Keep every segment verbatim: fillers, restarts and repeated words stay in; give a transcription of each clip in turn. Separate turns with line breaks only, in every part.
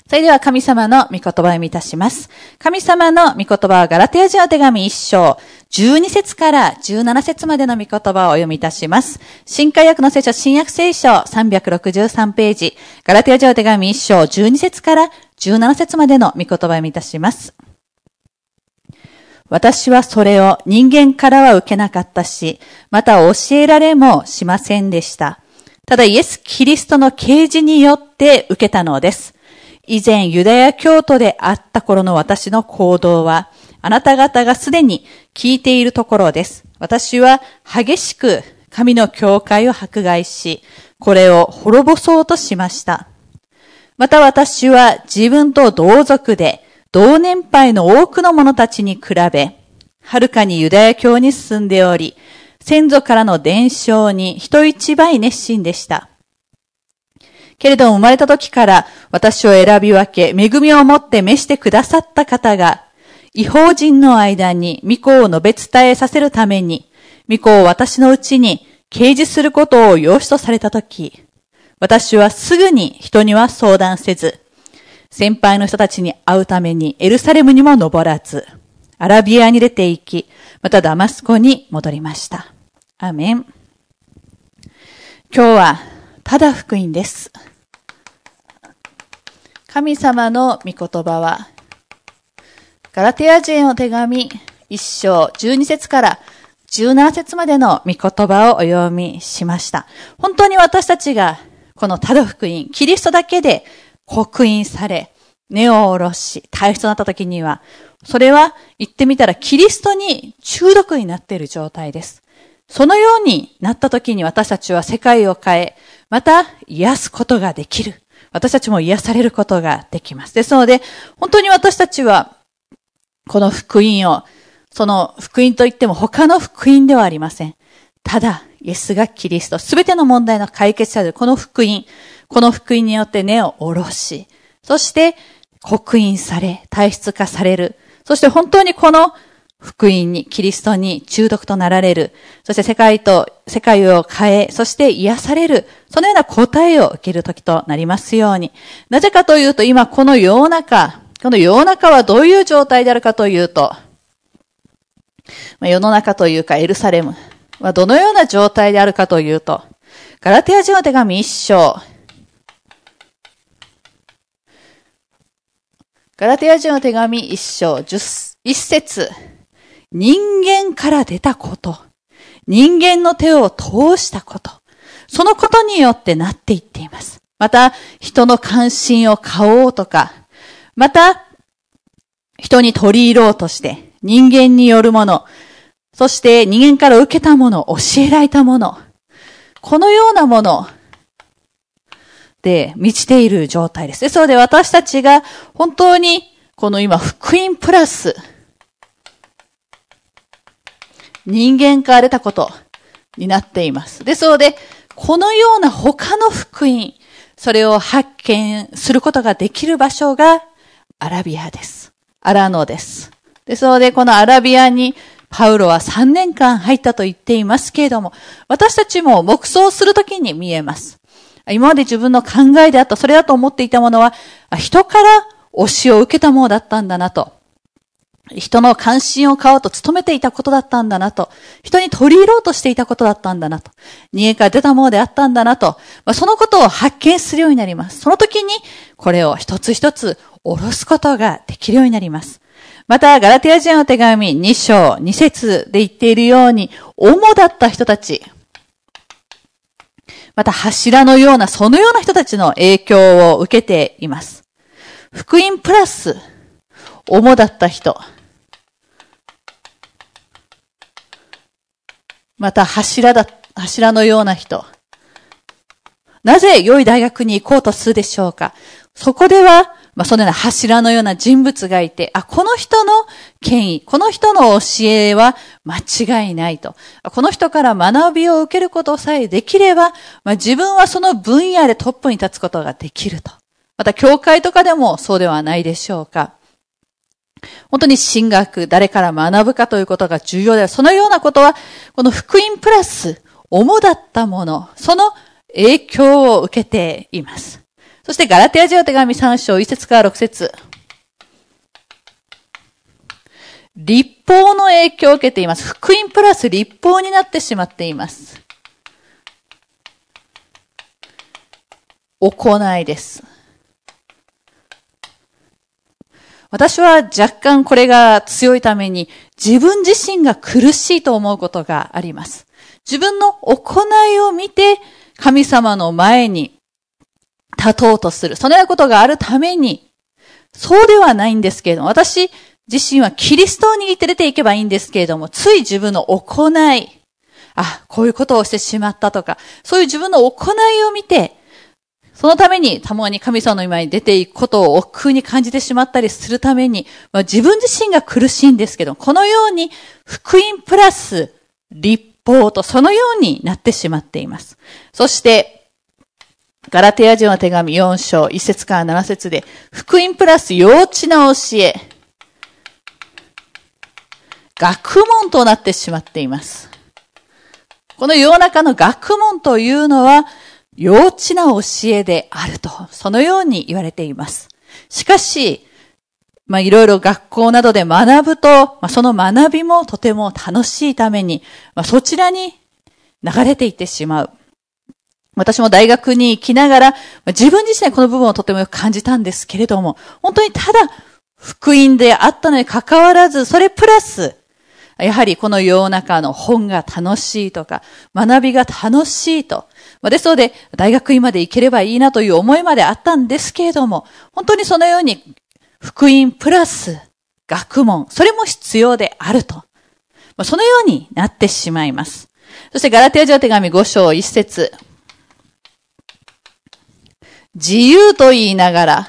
それでは神様の御言葉を読みいたします。神様の御言葉はガラテヤ人の手紙一章、じゅうに節からじゅうなな節までの御言葉をお読みいたします。新海訳の聖書、新約聖書さんびゃくろくじゅうさんページ、ガラテヤ人の手紙一章、じゅうに節からじゅうなな節までの御言葉を読みいたします。私はそれを人間からは受けなかったし、また教えられもしませんでした。ただイエス・キリストの啓示によって受けたのです。以前ユダヤ教徒であった頃の私の行動は、あなた方がすでに聞いているところです。私は激しく神の教会を迫害し、これを滅ぼそうとしました。また私は自分と同族で同年配の多くの者たちに比べ、はるかにユダヤ教に進んでおり、先祖からの伝承に人一倍熱心でした。けれども生まれた時から私を選び分け、恵みをもって召してくださった方が、異邦人の間に御子を述べ伝えさせるために、御子を私のうちに掲示することを要旨とされた時、私はすぐに人には相談せず、先輩の人たちに会うためにエルサレムにも登らず、アラビアに出て行き、またダマスコに戻りました。アーメン。今日はただ福音です。神様の御言葉は、ガラテヤ人への手紙一章じゅうに節からじゅうなな節までの御言葉をお読みしました。本当に私たちがこのただ福音、キリストだけで刻印され、根を下ろし、退出となった時には、それは言ってみたらキリストに中毒になっている状態です。そのようになった時に私たちは世界を変え、また癒すことができる。私たちも癒されることができます。ですので、本当に私たちは、この福音を、その福音といっても他の福音ではありません。ただ、イエスがキリスト、すべての問題の解決者でこの福音、この福音によって根を下ろし、そして刻印され、体質化される。そして本当にこの福音に、キリストに中毒となられる。そして世界と、世界を変え、そして癒される。そのような答えを受ける時となりますように。なぜかというと、今この世の中、この世の中はどういう状態であるかというと、世の中というかエルサレムはどのような状態であるかというと、ガラテヤ人の手紙一章、ガラテヤ人の手紙一章、十一節、人間から出たこと、人間の手を通したこと、そのことによってなっていっています。また、人の関心を買おうとか、また、人に取り入ろうとして、人間によるもの、そして人間から受けたもの、教えられたもの、このようなもので満ちている状態です。ですので私たちが本当にこの今福音プラス人間から出たことになっています。ですのでこのような他の福音、それを発見することができる場所がアラビアです。アラノです。ですのでこのアラビアにパウロはさんねんかん入ったと言っていますけれども、私たちも黙想するときに見えます。今まで自分の考えであった、それだと思っていたものは、人から教えを受けたものだったんだなと。人の関心を買おうと努めていたことだったんだなと。人に取り入ろうとしていたことだったんだなと。人間から出たものであったんだなと。そのことを発見するようになります。その時に、これを一つ一つ下ろすことができるようになります。また、ガラテヤ人の手紙に章に節で言っているように、主だった人たち、また柱のような、そのような人たちの影響を受けています。福音プラス、主だった人、また柱だ、柱のような人、なぜ良い大学に行こうとするでしょうか。そこでは、まあ、そのような柱のような人物がいて、あ、この人の権威、この人の教えは間違いないと。この人から学びを受けることさえできれば、まあ、自分はその分野でトップに立つことができると。また、教会とかでもそうではないでしょうか。本当に神学、誰から学ぶかということが重要である。そのようなことは、この福音プラス、主だったもの、その影響を受けています。 そしてガラテヤ人の手紙さん章いち節からろく節。律法の影響を受けています。福音プラス律法になってしまっています。行いです。私は若干これが強いために自分自身が苦しいと思うことがあります。自分の行いを見て神様の前に立とうとする。そのようなことがあるために、そうではないんですけれども、私自身はキリストを握って出ていけばいいんですけれども、つい自分の行い、あ、こういうことをしてしまったとか、そういう自分の行いを見て、そのためにたまに神様の前に出ていくことを億劫に感じてしまったりするために、まあ、自分自身が苦しいんですけど、このように福音プラス律法とそのようになってしまっています。そして、ガラテヤ人の手紙よん章いち節からなな節で、福音プラス幼稚な教え、学問となってしまっています。この世の中の学問というのは、幼稚な教えであると、そのように言われています。しかし、まあいろいろ学校などで学ぶと、まあその学びもとても楽しいために、まあそちらに流れていってしまう。私も大学に行きながら、まあ、自分自身この部分をとてもよく感じたんですけれども、本当にただ福音であったのに関わらず、それプラス、やはりこの世の中の本が楽しいとか、学びが楽しいと。ですので、大学院まで行ければいいなという思いまであったんですけれども、本当にそのように福音プラス学問、それも必要であると。そのようになってしまいます。そしてガラテヤ人の手紙ご章いち節。自由と言いながら、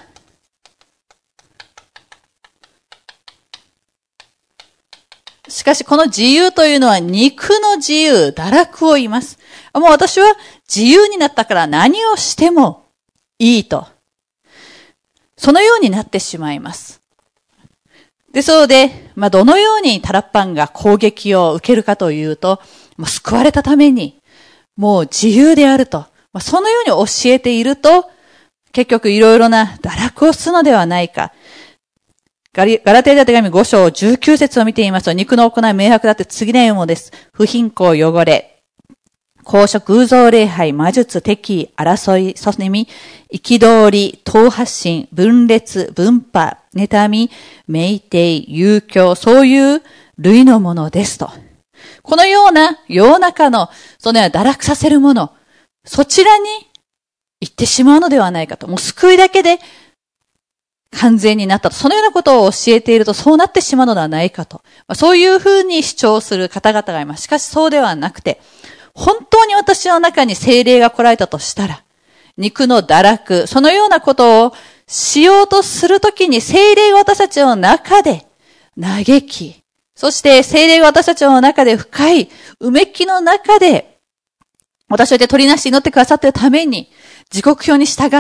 しかしこの自由というのは肉の自由、堕落を言います。もう私は自由になったから何をしてもいいと。そのようになってしまいます。で、そうで、まあ、どのようにタラッパンが攻撃を受けるかというと、もう救われたために、もう自由であると。まあ、そのように教えていると、結局いろいろな堕落をするのではないか。ガラテヤ人の手紙ご章じゅうきゅう節を見ていますと、肉の行い明白だって次のようなものです。不貧困、汚れ、公職、偶像礼拝、魔術、敵意、争い、そねみ、憤り、党発信、分裂、分派、妬み、酩酊、遊興、そういう類のものですと。このような世の中の、そのような堕落させるもの、そちらに行ってしまうのではないかと。もう救いだけで完全になったと。そのようなことを教えているとそうなってしまうのではないかと。そういうふうに主張する方々がいます。しかしそうではなくて、本当に私の中に聖霊が来られたとしたら、肉の堕落、そのようなことをしようとするときに聖霊が私たちの中で嘆き、そして聖霊が私たちの中で深いうめきの中で、私を取りなし祈ってくださっているために、時刻表に従って、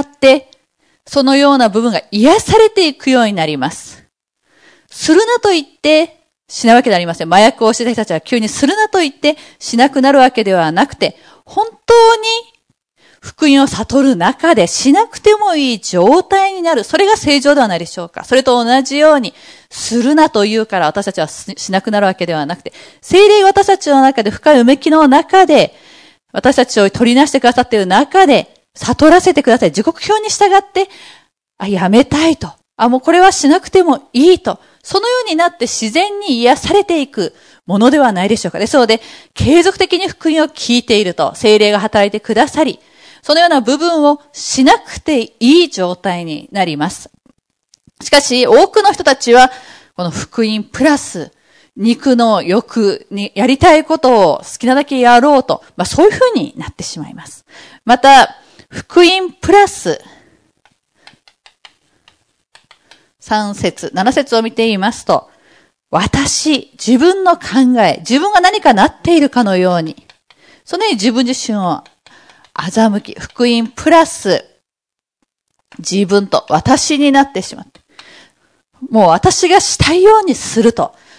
そのような部分が癒されていくようになります。するなと言って、しないわけではありません。麻薬をしていた人たちは急にするなと言ってしなくなるわけではなくて、本当に福音を悟る中でしなくてもいい状態になる。それが正常ではないでしょうか。それと同じように、するなと言うから私たちはしなくなるわけではなくて、聖霊が私たちの中で深いうめきの中で、私たちを取りなしてくださっている中で、悟らせてください。時刻表に従って、あ、やめたいと。あ、もうこれはしなくてもいいと。そのようになって自然に癒されていくものではないでしょうか。ですので、継続的に福音を聞いていると、聖霊が働いてくださり、そのような部分をしなくていい状態になります。しかし、多くの人たちは、この福音プラス、肉の欲にやりたいことを好きなだけやろうと、まあそういうふうになってしまいます。また、福音プラス、さん節、なな節を見ていますと、私、自分の考え、自分が何かなっているかのように、そのように自分自身を欺き、福音プラス、自分と私になってしまって、もう私がしたいようにすると、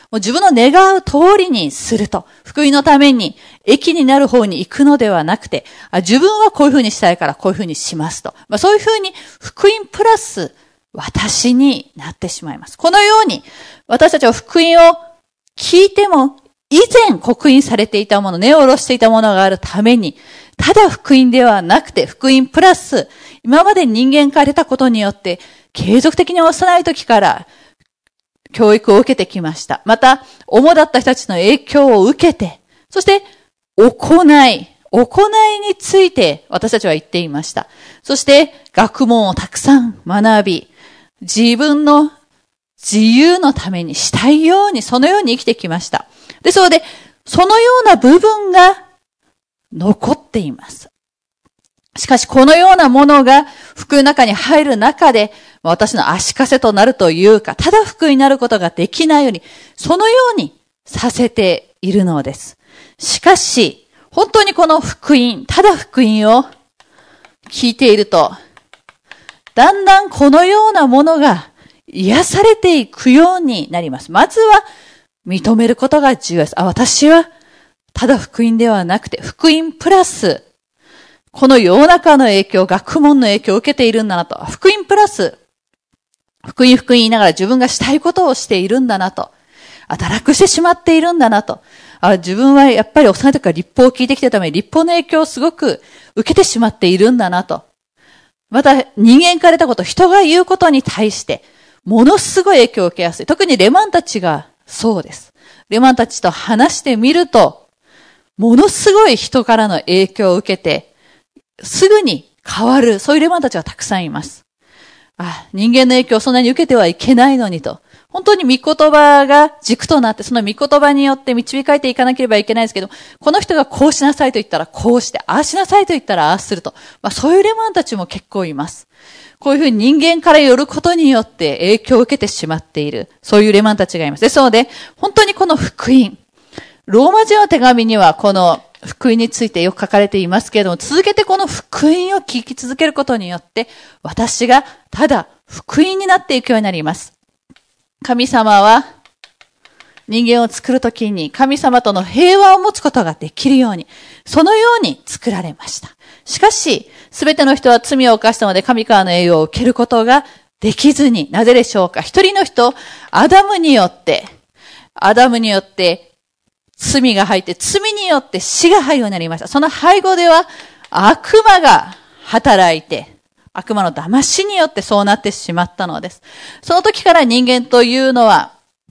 もう自分の願う通りにすると。福音のために益になる方に行くのではなくて、あ自分はこういうふうにしたいからこういうふうにしますと。まあ、そういうふうに福音プラス私になってしまいます。このように私たちは福音を聞いても以前刻印されていたもの、根を下ろしていたものがあるために、ただ福音ではなくて福音プラス今まで人間化されたことによって継続的に幼い時から教育を受けてきました。また、主だった人たちの影響を受けて、そして行い、行いについて私たちは言っていました。そして学問をたくさん学び、自分の自由のためにしたいように、そのように生きてきました。ですので、そのような部分が残っています。しかし、このようなものが福音の中に入る中で、私の足かせとなるというか、ただ福音になることができないように、そのようにさせているのです。しかし、本当にこの福音、ただ福音を聞いていると、だんだんこのようなものが癒されていくようになります。まずは認めることが重要です。あ、私はただ福音ではなくて、福音プラス、この世の中の影響、学問の影響を受けているんだなと。福音プラス、福音福音言いながら自分がしたいことをしているんだなと。あ、堕落してしまっているんだなと。あ、自分はやっぱり幼い時から律法を聞いてきてたために、律法の影響をすごく受けてしまっているんだなと。また、人間から得たこと、人が言うことに対して、ものすごい影響を受けやすい。特にレマンたちがそうです。レマンたちと話してみると、ものすごい人からの影響を受けて、すぐに変わる、そういうレマンたちはたくさんいます。あ、人間の影響をそんなに受けてはいけないのにと。本当に御言葉が軸となって、その御言葉によって導かれていかなければいけないですけど、この人がこうしなさいと言ったらこうして、ああしなさいと言ったらああすると。まあそういうレマンたちも結構います。こういうふうに人間から寄ることによって影響を受けてしまっている。そういうレマンたちがいます。ですので、本当にこの福音、ローマ人の手紙にはこの福音についてよく書かれていますけれども、続けてこの福音を聞き続けることによって、私がただ福音になっていくようになります。神様は人間を作るときに神様との平和を持つことができるように、そのように作られました。しかし、すべての人は罪を犯したので神からの栄誉を受けることができずに、なぜでしょうか。一人の人、アダムによって、アダムによって罪が入って、罪によって死が入るようになりました。その背後では悪魔が働いて、悪魔の騙しによってそうなってしまったのです。その時から人間というのは、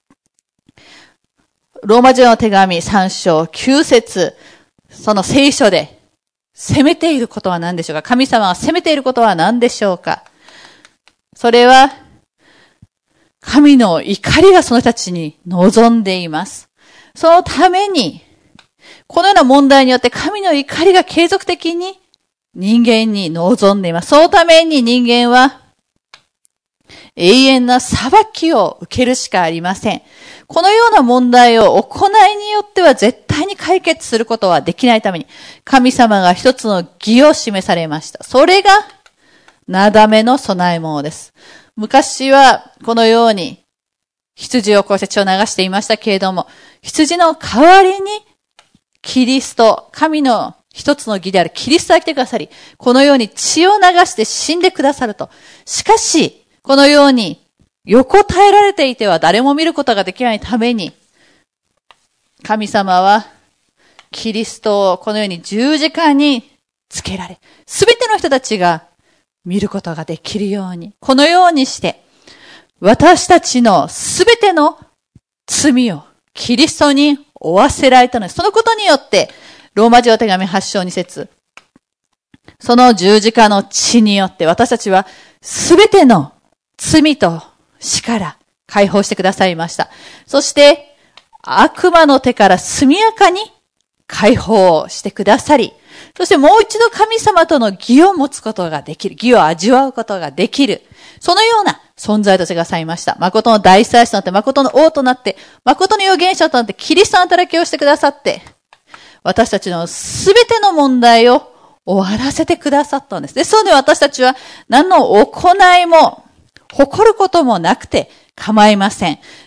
ローマ人の手紙さん章きゅう節、その聖書で責めていることは何でしょうか。神様が責めていることは何でしょうか。それは、神の怒りがその人たちに望んでいます。そのために、このような問題によって神の怒りが継続的に人間に望んでいます。そのために人間は永遠な裁きを受けるしかありません。このような問題を行いによっては絶対に解決することはできないために、神様が一つの義を示されました。それが、なだめの供え物です。昔はこのように羊をこうして血を流していましたけれども、羊の代わりにキリスト、神の一つの義であるキリストが来てくださり、このように血を流して死んでくださると。しかし、このように横たえられていては誰も見ることができないために、神様はキリストをこのように十字架につけられ、すべての人たちが見ることができるように、このようにして、私たちのすべての罪をキリストに負わせられたのです。そのことによって、ローマ人の手紙はち章に節、その十字架の血によって私たちはすべての罪と死から解放してくださいました。そして、悪魔の手から速やかに解放してくださり、そしてもう一度神様との義を持つことができる。義を味わうことができる。そのような存在としてくださいました。誠の大祭司となって、誠の王となって、誠の預言者となって、キリストの働きをしてくださって、私たちのすべての問題を終わらせてくださったんです。ですので私たちは何の行いも、誇ることもなくて構いません。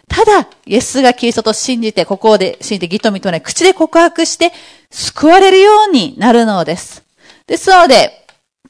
ただ、イエスがキリストと信じて、ここで信じて義と認めない、口で告白して、救われるようになるのです。ですので、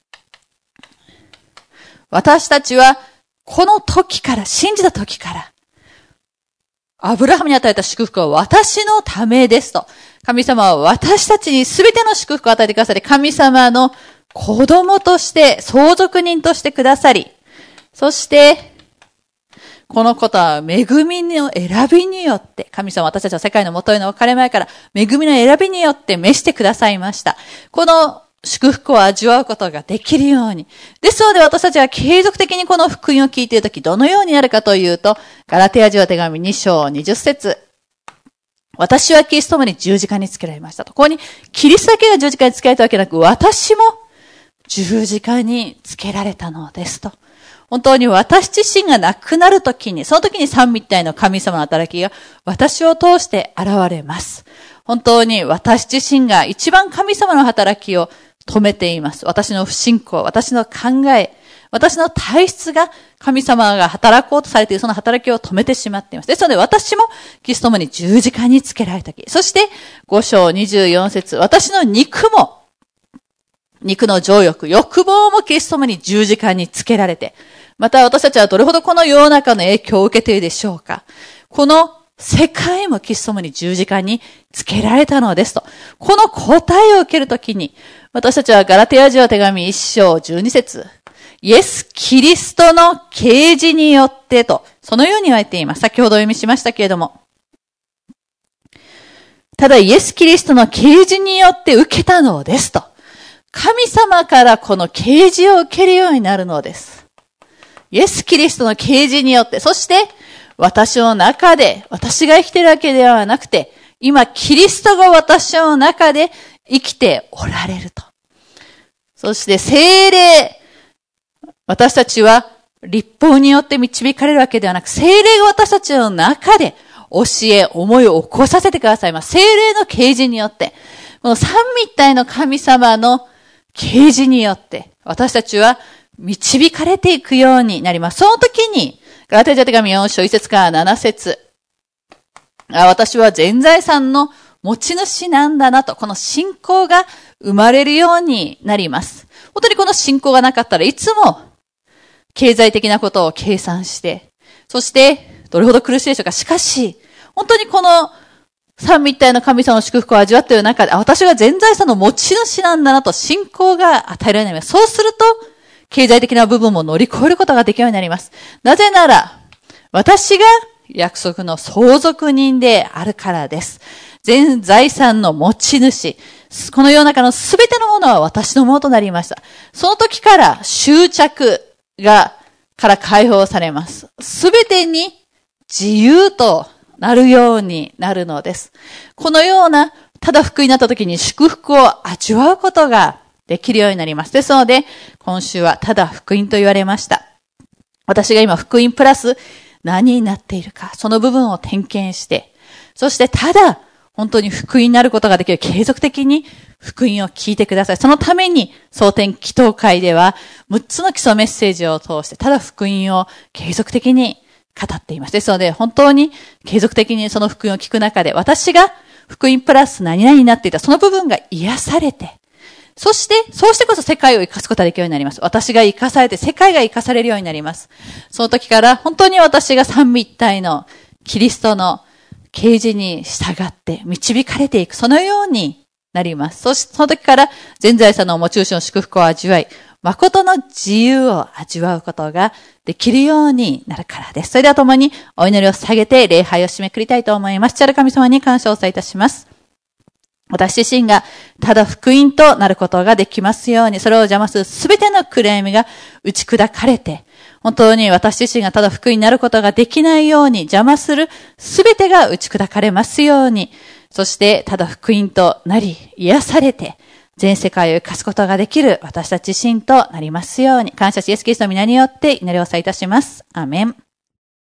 私たちは、この時から、信じた時から、アブラハムに与えた祝福は私のためですと。神様は私たちに全ての祝福を与えてくださり、神様の子供として、相続人としてくださり、そして、このことは恵みの選びによって、神様私たちは世界の元への別れ前から、恵みの選びによって召してくださいました。この祝福を味わうことができるように。ですので私たちは継続的にこの福音を聞いているとき、どのようになるかというと、ガラテヤ人の手紙に章にじゅっ節。私はキリストと共に十字架につけられましたと。ここに、キリストだけが十字架につけられたわけなく、私も十字架につけられたのですと。本当に私自身が亡くなるときに、その時に三位一体の神様の働きが私を通して現れます。本当に私自身が一番神様の働きを止めています。私の不信仰、私の考え、私の体質が神様が働こうとされているその働きを止めてしまっています。ですので私もキリストと共に十字架につけられたき。そしてご章にじゅうよん節、私の肉も、肉の情欲、欲望もキリストと共に十字架につけられて、また私たちはどれほどこの世の中の影響を受けているでしょうか。この世界もキリストと共に十字架につけられたのですと。この答えを受けるときに、私たちはガラテヤ人の手紙いち章じゅうに節、イエス・キリストの啓示によってと、そのように言われています。先ほどお読みしましたけれども。ただイエス・キリストの啓示によって受けたのですと。神様からこの啓示を受けるようになるのです。イエス・キリストの啓示によって、そして私の中で、私が生きているわけではなくて、今キリストが私の中で生きておられると。そして聖霊、私たちは律法によって導かれるわけではなく、聖霊が私たちの中で教え、思いを起こさせてくださいます。聖霊の啓示によって、この三位一体の神様の啓示によって、私たちは導かれていくようになります。その時に、ガラテヤ人の手紙よん章いち節からなな節、あ、私は全財産の持ち主なんだなと、この信仰が生まれるようになります。本当にこの信仰がなかったらいつも経済的なことを計算して、そしてどれほど苦しいでしょうか。しかし、本当にこの三位一体の神様の祝福を味わっている中で、あ、私が全財産の持ち主なんだなと信仰が与えられます。そうすると、経済的な部分も乗り越えることができるようになります。なぜなら、私が約束の相続人であるからです。全財産の持ち主。この世の中のすべてのものは私のものとなりました。その時から執着が、から解放されます。すべてに自由となるようになるのです。このような、ただ福音になった時に祝福を味わうことができるようになります。ですので、今週はただ福音と言われました。私が今福音プラス何になっているか、その部分を点検して、そしてただ本当に福音になることができる、継続的に福音を聞いてください。そのために、蒼天祈祷会ではむっつの基礎メッセージを通して、ただ福音を継続的に語っています。ですので、本当に継続的にその福音を聞く中で、私が福音プラス何々になっていた、その部分が癒されて、そして、そうしてこそ世界を生かすことができるようになります。私が生かされて、世界が生かされるようになります。その時から、本当に私が三位一体のキリストの啓示に従って導かれていく、そのようになります。そして、その時から、全財産の持ち主の祝福を味わい、誠の自由を味わうことができるようになるからです。それでは共にお祈りを捧げて礼拝を締めくくりたいと思います。父なる神様に感謝をお伝えいたします。私自身がただ福音となることができますように、それを邪魔するすべての暗闇が打ち砕かれて、本当に私自身がただ福音になることができないように、邪魔するすべてが打ち砕かれますように、そしてただ福音となり、癒されて、全世界を生かすことができる私たち自身となりますように、感謝しイエスキリストの皆によって祈りをさいたします。アーメン。